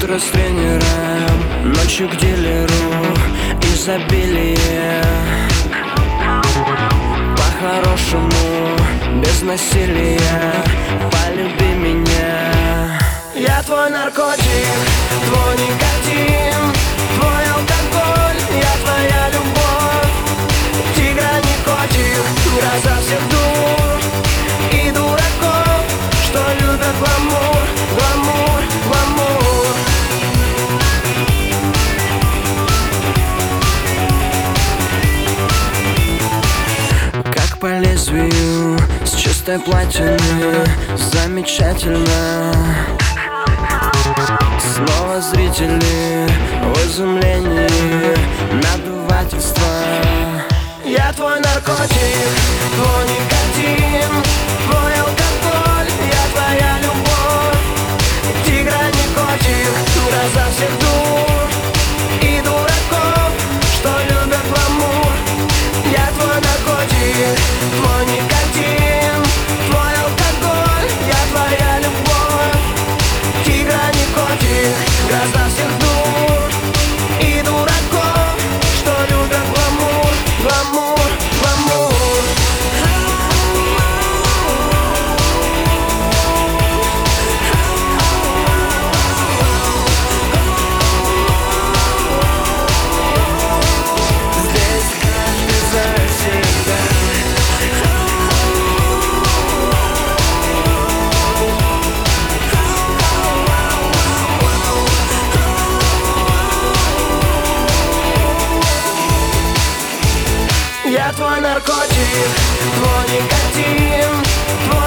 Утро с тренером, ночью к дилеру, изобилие. По-хорошему, без насилия, полюби меня. Я твой наркотик, твой никотин, твой алкоголь, я твоя любовь. Тигра не котик, гроза всех дур и дураков, что любят гламур, гламур, гламур. Как по лезвию, с чистой платины, замечательно. Снова зрители в изумлении, надувательство. Я твой наркотик, твой никотин, твой алкоголь, я твоя любовь. Тигра не котик, гроза всех дур и дураков, что любят гламур. Я твой наркотик, твой никотин, твой алкоголь, я твоя любовь. Тигра не котик, гроза всех дур и дураков, что любят гламур, гламур, гламур. Здесь каждый за себя. Я твой наркотик, твой никотин, твой